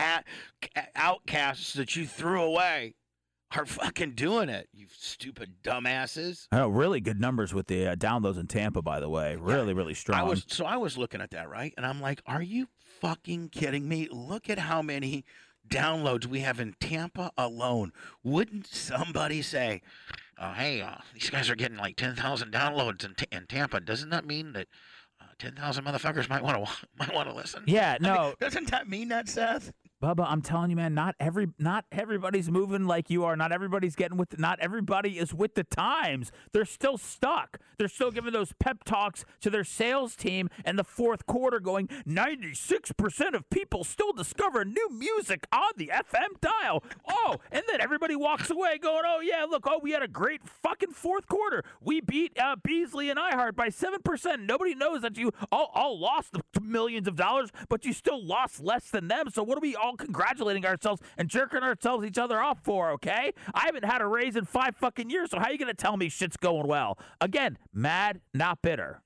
outcasts that you threw away are fucking doing it, you stupid dumbasses.
I know, really good numbers with the downloads in Tampa, by the way. Really, really strong.
I was looking at that, right? And I'm like, are you fucking kidding me? Look at how many downloads we have in Tampa alone. Wouldn't somebody say, hey, these guys are getting like 10,000 downloads in Tampa. Doesn't that mean that 10,000 motherfuckers might want to listen?
Yeah, no.
I mean, doesn't that mean that, Seth?
Bubba, I'm telling you, man, not everybody's moving like you are. Not everybody is with the times. They're still stuck. They're still giving those pep talks to their sales team in the fourth quarter going, 96% of people still discover new music on the FM dial. Oh, and then everybody walks away going, oh, yeah, look, we had a great fucking fourth quarter. We beat Beasley and iHeart by 7%. Nobody knows that you all lost millions of dollars, but you still lost less than them. So what are we all congratulating ourselves and jerking each other off for, okay? I haven't had a raise in 5 fucking years, so how are you going to tell me shit's going well? Again, mad, not bitter.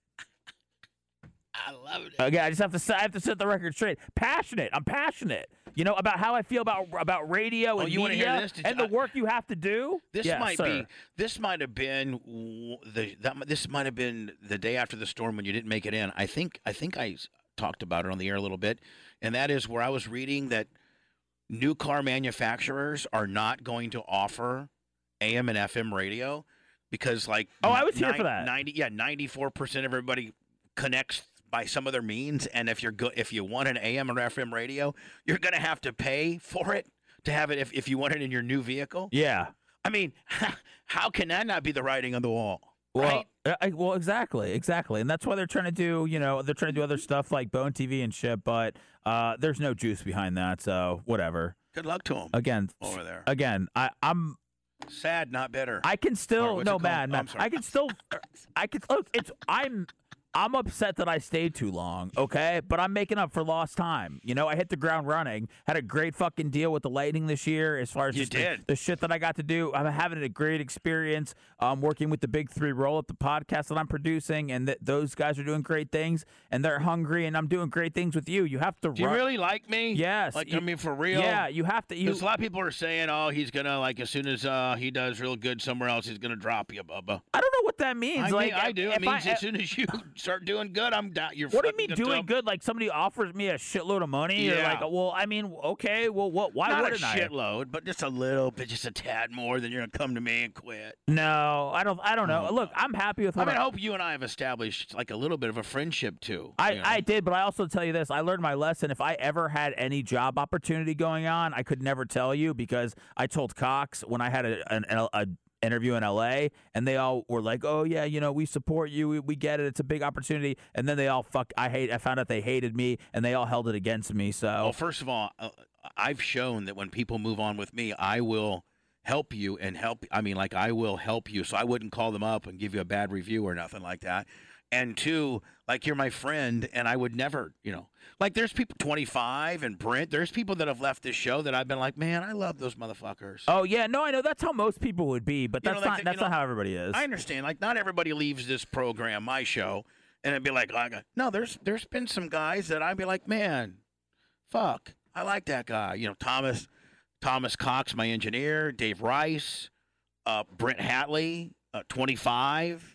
I love it.
Okay, I have to set the record straight. Passionate. I'm passionate. About how I feel about radio and media
hear this?
and the work you have to do.
This might have been the day after the storm when you didn't make it in. I think I talked about it on the air a little bit, and that is where I was reading that new car manufacturers are not going to offer AM and FM radio because, like,
I was here for that.
94% of everybody connects by some other means, and if you want an AM or FM radio, you're going to have to pay for it to have it if you want it in your new vehicle.
Yeah,
I mean, how can that not be the writing on the wall?
Well,
right?
Well, exactly, and that's why they're trying to do, other stuff like Bone TV and shit. But there's no juice behind that, so whatever.
Good luck to them.
Again,
over there.
Again, I'm
sad, not bitter.
I can still
man.
I can still. Look. I'm upset that I stayed too long, okay? But I'm making up for lost time. I hit the ground running. Had a great fucking deal with the Lightning this year as far as the shit that I got to do. I'm having a great experience working with the Big Three Roll Up, the podcast that I'm producing, and those guys are doing great things, and they're hungry, and I'm doing great things with you. You have to
Do you really like me?
Yes.
For real?
Yeah, you have to.
Because a lot of people are saying, he's going to, as soon as he does real good somewhere else, he's going to drop you, Bubba.
I don't know what that means.
I do. It means as soon as you start doing good, I'm down.
What do you mean doing good? Like somebody offers me a shitload of money?
Yeah.
Or like, well, I mean, okay, well, why wouldn't I?
Not a shitload, but just a little bit, just a tad more than you're going to come to me and quit.
No, I don't know. Look, I'm happy with what
I hope you and I have established like a little bit of a friendship too.
I did, but I also tell you this. I learned my lesson. If I ever had any job opportunity going on, I could never tell you because I told Cox when I had a interview in LA, and they all were like, oh yeah, we support you, we get it, it's a big opportunity, and then they all I found out they hated me, and they all held it against me. So,
well, first of all, I've shown that when people move on with me, I will help you I will help you, so I wouldn't call them up and give you a bad review or nothing like that. And two, like, you're my friend, and I would never, like, there's people, 25 and Brent, there's people that have left this show that I've been like, man, I love those motherfuckers.
Oh, yeah, no, I know that's how most people would be, but that's not how everybody is.
I understand. Like, not everybody leaves this program, my show, and it'd be like, no, there's been some guys that I'd be like, man, fuck, I like that guy. Thomas Cox, my engineer, Dave Rice, Brent Hatley, 25.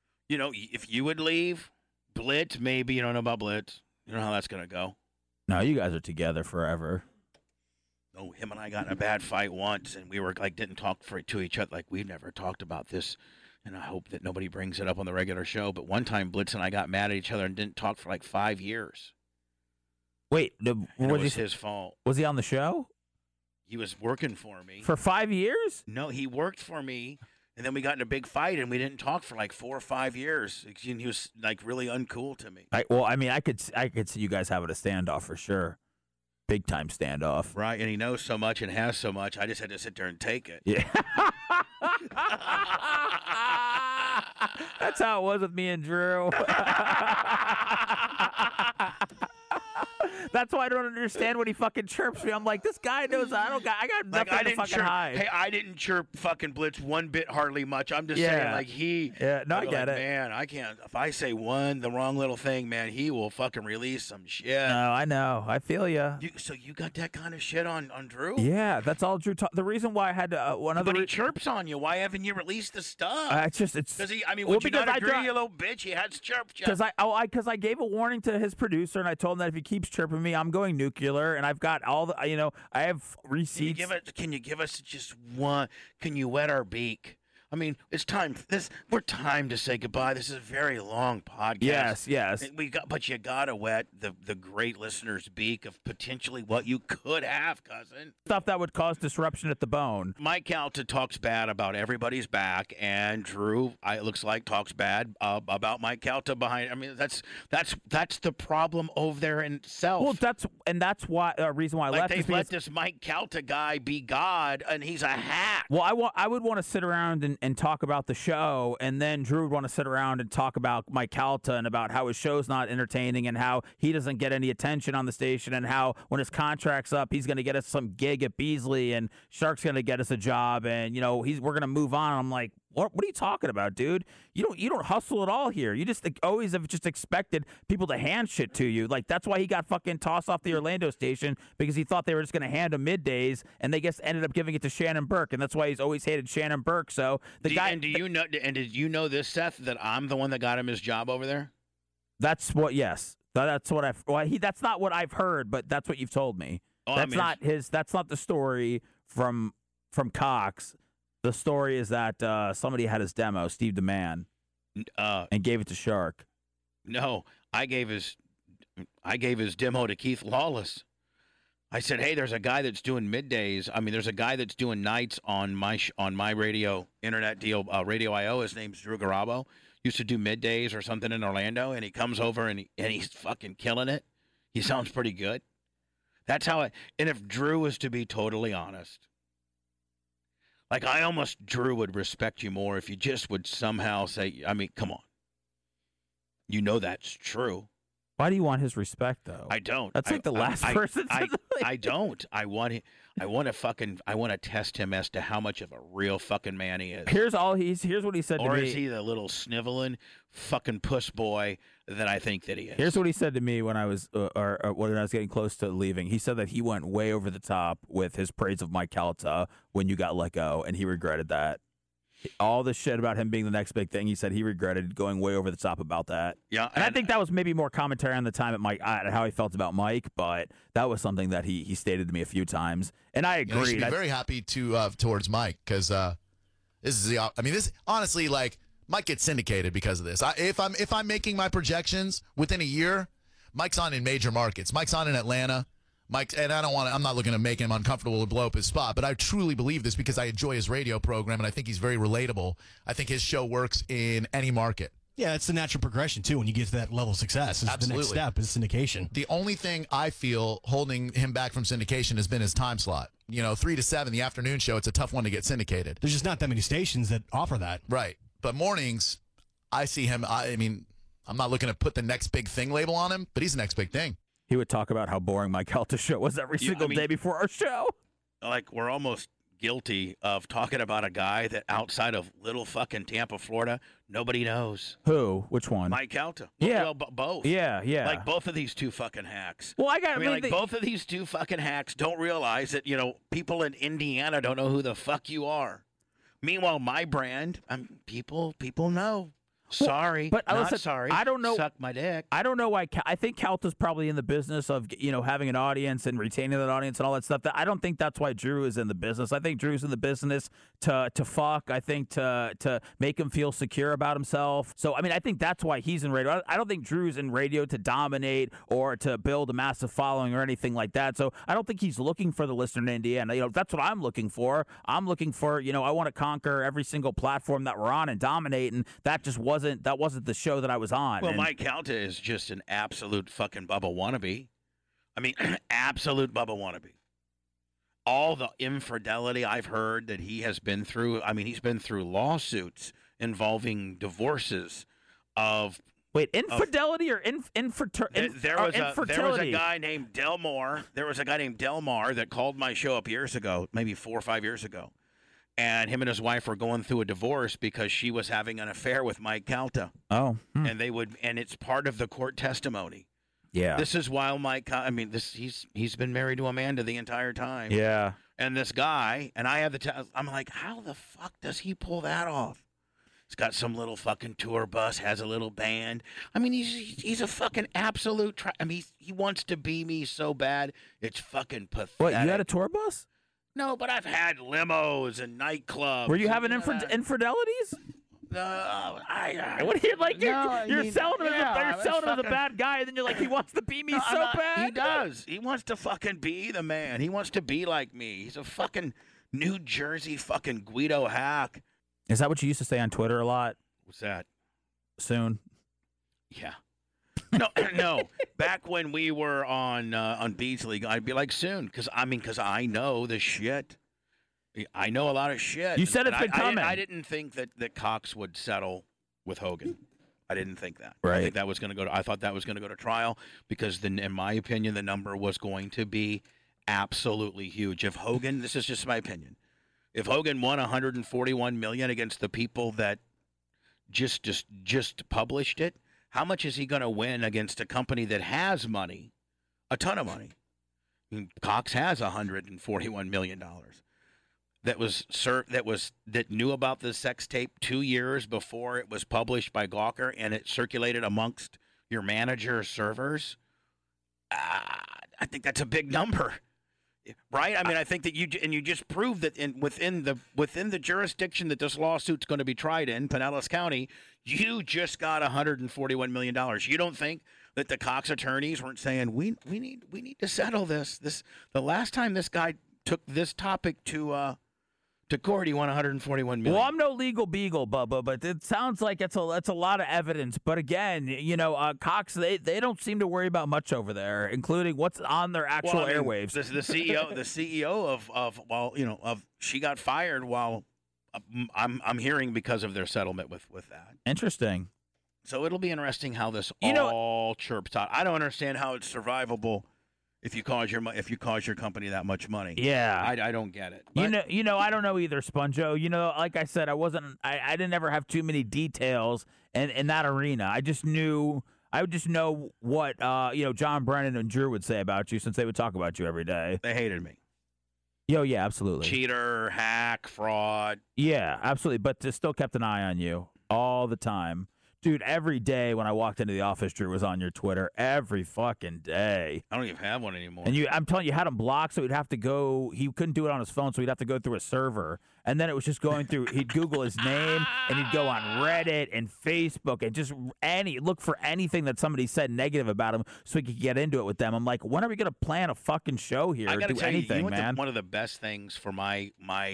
If you would leave, Blitz, maybe. You don't know about Blitz. You know how that's going to go.
No, you guys are together forever.
No, him and I got in a bad fight once, and we were like, didn't talk to each other. Like, we've never talked about this and I hope that nobody brings it up on the regular show, but one time Blitz and I got mad at each other and didn't talk for like 5 years.
Wait,
it was his fault.
Was he on the show?
He was working for me.
For 5 years?
No, he worked for me, and then we got in a big fight, and we didn't talk for like 4 or 5 years. He was like really uncool to me.
I could see you guys having a standoff for sure. Big time standoff.
Right, and he knows so much and has so much, I just had to sit there and take it.
Yeah. That's how it was with me and Drew. That's why I don't understand when he fucking chirps me. I'm like, this guy knows I got nothing to fucking hide.
Hey, I didn't chirp fucking Blitz one bit, hardly much. I'm just saying, like
I get it.
Man, I can't. If I say the wrong little thing, man, he will fucking release some shit.
No, I know. I feel you.
So you got that kind of shit on Drew?
Yeah, that's all Drew. The reason why I had to
But he chirps on you. Why haven't you released the stuff?
It's
because he. I mean, would you not agree, you little bitch? He had chirped you.
Because I gave a warning to his producer, and I told him that if he keeps chirping me, I'm going nuclear, and I've got all the, I have receipts.
Can you give us just one? Can you wet our beak? I mean, it's time. We're time to say goodbye. This is a very long podcast.
Yes.
But you gotta wet the great listener's beak of potentially what you could have, cousin.
Stuff that would cause disruption at the bone.
Mike Calta talks bad about everybody's back, and Drew, it looks like, talks bad about Mike Calta behind. I mean, that's the problem over there in itself.
Well, that's why reason why I left.
They've let this Mike Calta guy be God, and he's a hack.
Well, I would want to sit around and talk about the show, and then Drew would want to sit around and talk about Mike Calta and about how his show's not entertaining and how he doesn't get any attention on the station and how when his contract's up, he's going to get us some gig at Beasley and Shark's going to get us a job, and we're going to move on. I'm like, what are you talking about, dude? You don't hustle at all here. You just always have just expected people to hand shit to you. Like, that's why he got fucking tossed off the Orlando station, because he thought they were just going to hand him middays, and they just ended up giving it to Shannon Burke, and that's why he's always hated Shannon Burke. So did you know this, Seth, that I'm the one that got him his job over there? That's what that's not what I've heard, but that's what you've told me. That's not the story from Cox. The story is that somebody had his demo, Steve DeMann, and gave it to Shark.
No, I gave his demo to Keith Lawless. I said, hey, there's a guy that's doing middays. I mean, there's a guy that's doing nights on my radio internet deal, Radio IO. His name's Drew Garabo. Used to do middays or something in Orlando, and he comes over and he's fucking killing it. He sounds pretty good. That's how and if Drew was to be totally honest, like, Drew would respect you more if you just would somehow say, I mean, come on. You know that's true.
Why do you want his respect, though?
I don't.
That's like the last person.
I don't. I want to test him as to how much of a real fucking man he is.
Here's what he said to me.
Or is he the little sniveling fucking puss boy that I think that he is?
Here's what he said to me when I was when I was getting close to leaving. He said that he went way over the top with his praise of Mike Calta when you got let go, and he regretted that. All the shit about him being the next big thing, he said he regretted going way over the top about that.
Yeah,
and I think that was maybe more commentary on the time at how he felt about Mike, but that was something that he stated to me a few times, and I agree.
You should be very happy towards Mike, because this honestly, like, Mike gets syndicated because of this. If I'm making my projections within a year, Mike's on in major markets. Mike's on in Atlanta. Mike, and I'm not looking to make him uncomfortable or blow up his spot, but I truly believe this because I enjoy his radio program, and I think he's very relatable. I think his show works in any market.
Yeah, it's the natural progression, too, when you get to that level of success.
Absolutely.
The next step is syndication.
The only thing I feel holding him back from syndication has been his time slot. 3 to 7, the afternoon show, it's a tough one to get syndicated.
There's just not that many stations that offer that.
Right. But mornings, I see him, I'm not looking to put the next big thing label on him, but he's the next big thing.
He would talk about how boring Mike Calta's show was every single day before our show.
Like, we're almost guilty of talking about a guy that outside of little fucking Tampa, Florida, nobody knows.
Who? Which one?
Mike Calta.
Yeah.
Well, both.
Yeah.
Like, both of these two fucking hacks.
Well,
both of these two fucking hacks don't realize that, people in Indiana don't know who the fuck you are. Meanwhile, my brand, people know. Sorry,
but
not
listen,
sorry.
I don't know.
Suck my dick.
I don't know why. I think Calta's probably in the business of having an audience and retaining that audience and all that stuff. I don't think that's why Drew is in the business. I think Drew's in the business to fuck. I think to make him feel secure about himself. So I mean, I think that's why he's in radio. I don't think Drew's in radio to dominate or to build a massive following or anything like that. So I don't think he's looking for the listener in Indiana. That's what I'm looking for. I'm looking for I want to conquer every single platform that we're on and dominate, and that wasn't the show that I was on.
Well, Mike Calta is just an absolute fucking Bubba wannabe. I mean, absolute Bubba wannabe. All the infidelity I've heard that he has been through. I mean, he's been through lawsuits involving divorces of.
Wait, infidelity or infertility?
There was a guy named Delmar. There was a guy named Delmar that called my show up years ago, maybe 4 or 5 years ago. And him and his wife were going through a divorce because she was having an affair with Mike Calta.
Oh.
And it's part of the court testimony.
Yeah.
This is why he's been married to Amanda the entire time.
Yeah.
And this guy, and I have I'm like, how the fuck does he pull that off? He's got some little fucking tour bus, has a little band. I mean, he's a fucking absolute. He wants to be me so bad. It's fucking pathetic.
What, you had a tour bus?
No, but I've had limos and nightclubs.
Were you having infidelities?
What
are you like? You're selling him as a bad guy, and then you're like, he wants to be me bad.
He does. He wants to fucking be the man. He wants to be like me. He's a fucking New Jersey fucking Guido hack.
Is that what you used to say on Twitter a lot?
What's that?
Soon.
Yeah. No. Back when we were on Beasley, I'd be like soon, because I know the shit. I know a lot of shit.
You said it's been coming.
I didn't think that Cox would settle with Hogan. I didn't think that.
Right.
I think that was going to go. I thought that was going to go to trial because, in my opinion, the number was going to be absolutely huge. If Hogan, this is just my opinion, if Hogan won $141 million against the people that just published it, how much is he going to win against a company that has money, a ton of money? I mean, Cox has $141 million. That knew about the sex tape 2 years before it was published by Gawker, and it circulated amongst your manager's servers. I think that's a big number, right? I mean, I think that you just proved that within the jurisdiction that this lawsuit's going to be tried in, Pinellas County, you just got $141 million. You don't think that the Cox attorneys weren't saying we need to settle this? The last time this guy took this topic to court, he won $141 million.
Well, I'm no legal beagle, Bubba, but it sounds like it's a lot of evidence. But again, Cox, they don't seem to worry about much over there, including what's on their actual airwaves.
The CEO of she got fired while I'm hearing because of their settlement with that.
Interesting.
So it'll be interesting how this all chirps out. I don't understand how it's survivable. If you cause your company that much money,
yeah,
I don't get it.
But, I don't know either, Sponjo. Like I said, I didn't ever have too many details in that arena. I would just know what John Brennan and Drew would say about you, since they would talk about you every day.
They hated me.
Yeah, absolutely.
Cheater, hack, fraud.
Yeah, absolutely. But they still kept an eye on you all the time. Dude, every day when I walked into the office, Drew was on your Twitter. Every fucking day.
I don't even have one anymore.
And I'm telling you, had him blocked, so he'd have to go. He couldn't do it on his phone, so he'd have to go through a server. And then it was just going through. He'd Google his name, and he'd go on Reddit and Facebook, and just look for anything that somebody said negative about him, so he could get into it with them. I'm like, when are we gonna plan a fucking show here?
I gotta
do
tell
anything,
you,
man.
One of the best things for my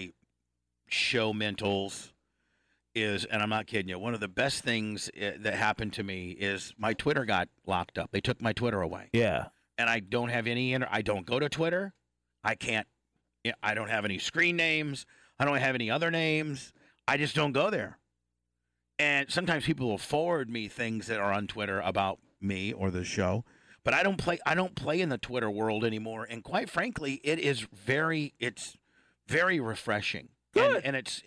show mentals is, and I'm not kidding you, one of the best things that happened to me is my Twitter got locked up. They took my Twitter away.
Yeah.
And I don't have I don't go to Twitter. I don't have any screen names. I don't have any other names. I just don't go there. And sometimes people will forward me things that are on Twitter about me or the show, but I don't play in the Twitter world anymore. And quite frankly, it's very refreshing.
Good.
And it's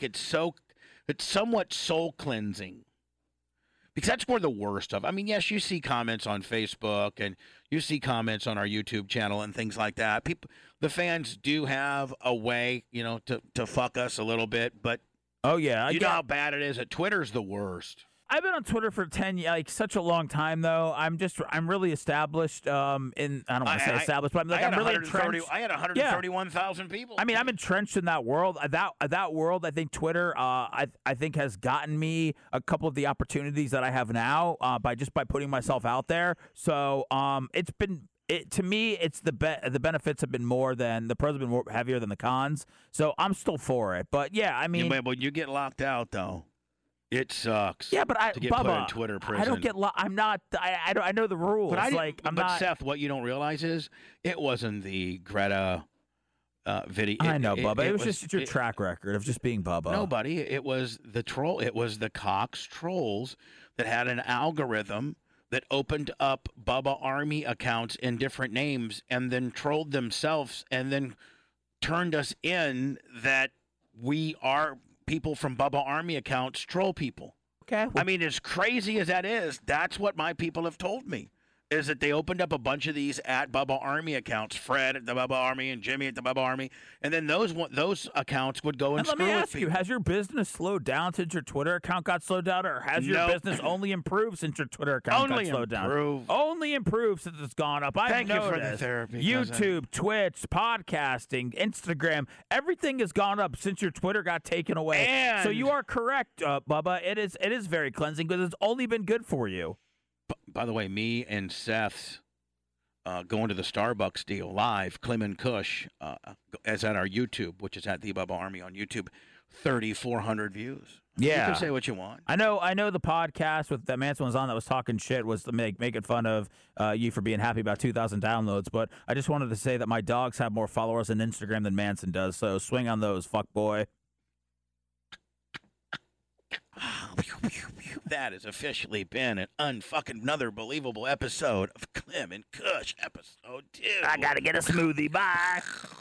somewhat soul cleansing, because that's where the worst of. I mean, yes, you see comments on Facebook and you see comments on our YouTube channel and things like that. The fans do have a way, to fuck us a little bit, but
oh yeah,
you know how bad it is. Twitter's the worst.
I've been on Twitter for such a long time though. I'm really established. I don't want to say established, but I'm really entrenched.
I had 131,000 people.
I mean, I'm entrenched in that world. That world, I think Twitter, I think has gotten me a couple of the opportunities that I have now by putting myself out there. So it's been. To me, it's the benefits have been more than the pros have been more heavier than the cons. So I'm still for it. But yeah, I mean,
when you get locked out though, it sucks.
Yeah, but
to get put in Twitter prison.
I don't get. I'm not. I know the rules.
But Seth, what you don't realize is it wasn't the Greta video.
I know, Bubba. It was just your track record of just being Bubba.
Nobody. It was the troll. It was the Cox trolls that had an algorithm that opened up Bubba Army accounts in different names and then trolled themselves and then turned us in that we are people from Bubba Army accounts troll people.
Okay.
I mean, as crazy as that is, that's what my people have told me, is that they opened up a bunch of these at Bubba Army accounts, Fred at the Bubba Army and Jimmy at the Bubba Army, and then those accounts would go and screw with people.
Let me ask you, has your business slowed down since your Twitter account got slowed down, or has your business only improved since your Twitter account got slowed down? Only improved since it's gone up. I've noticed.
Thank you for the therapy.
YouTube, Twitch, podcasting, Instagram, everything has gone up since your Twitter got taken away. So you are correct, Bubba. It is very cleansing because it's only been good for you.
By the way, me and Seth's going to the Starbucks deal live, Clem and Kush, as at our YouTube, which is at the Bubba Army on YouTube, 3,400 views.
Yeah.
You can say what you want.
I know the podcast with that Manson was on that was talking shit was to making fun of you for being happy about 2,000 downloads, but I just wanted to say that my dogs have more followers on Instagram than Manson does, so swing on those, fuck boy.
That has officially been an another believable episode of Clem and Kush, episode 2.
I gotta get a smoothie. Bye.